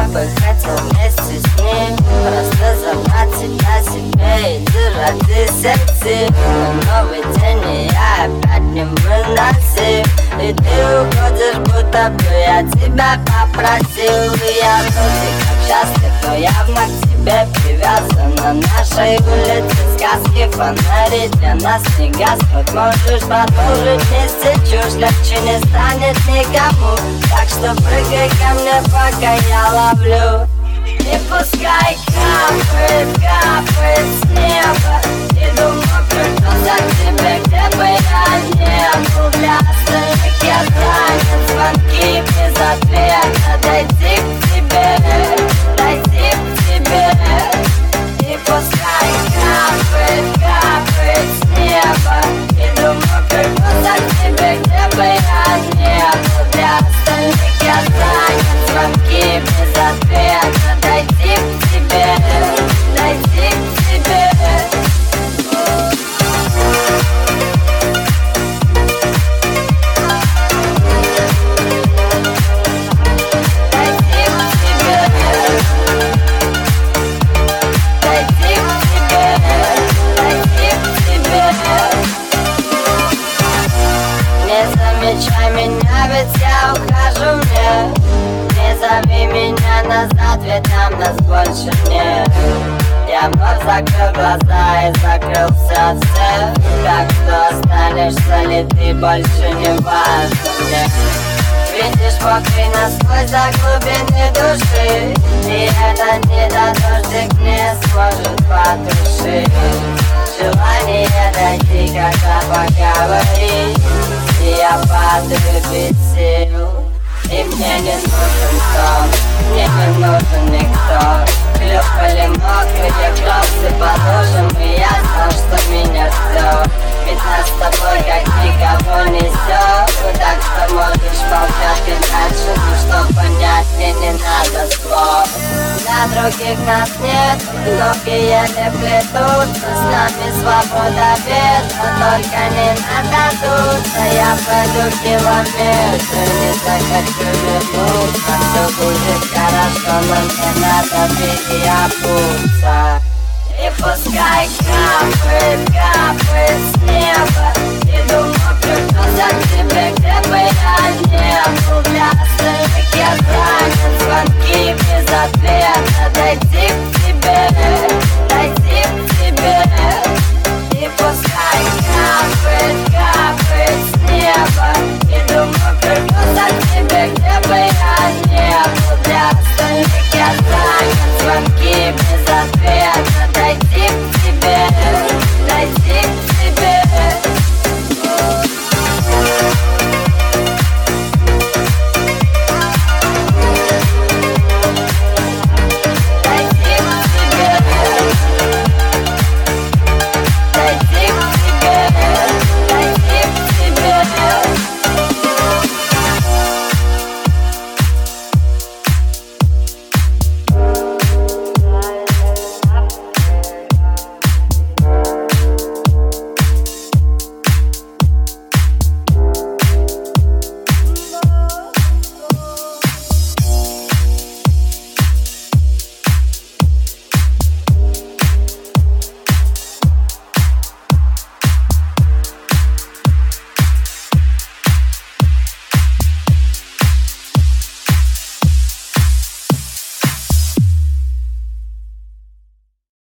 бы хотел вместе с ней просто забрать тебя себе и ради сердца. Но новый день, и я опять не выносил, и ты уходишь, будто бы я тебя попросил. И я вроде как счастлив, но явно к тебе привязан. На нашей улице сказки, фонари для нас не гаснут. Можешь продолжить вместе чушь, легче не станет никому. Так что прыгай ко мне, пока я ловлю. И пускай капает, капает с неба. Иду мокрый глаза к тебе, где бы я не был. Для остальных я занят, звонки без ответа. Дойти к тебе, дойти к тебе. И пускай капает, капает с неба. Иду мокрый глаза к тебе, где бы я не был. Для остальных я занят, звонки без ответа. Дойти к тебе, дойти к тебе. Замечай меня, ведь я ухожу, мне не зови меня назад, ведь там нас больше нет. Я вновь закрыл глаза и закрылся от всех. Как кто останешься ли ты, больше не важно мне. Видишь, мокрый насквозь за глубины души, и этот недодождик не сможет потушить желание дойти, когда поговорить. И я падаю без сил, и мне не нужен сон, мне не нужен никто. Хлюпали мокрые кроссы по лужам, и я знал, что меня ждет. Ведь нас с тобой как никого несет. Так что можешь молчать и дальше, ну что понять, мне не надо слов. На других нас нет, ноги еле плетутся. С нами свобода без, но только не надо дуться. Я пройду километры, не захочу вернуться. Все будет хорошо, но мне надо переобуться. И пускай капает, капает с неба.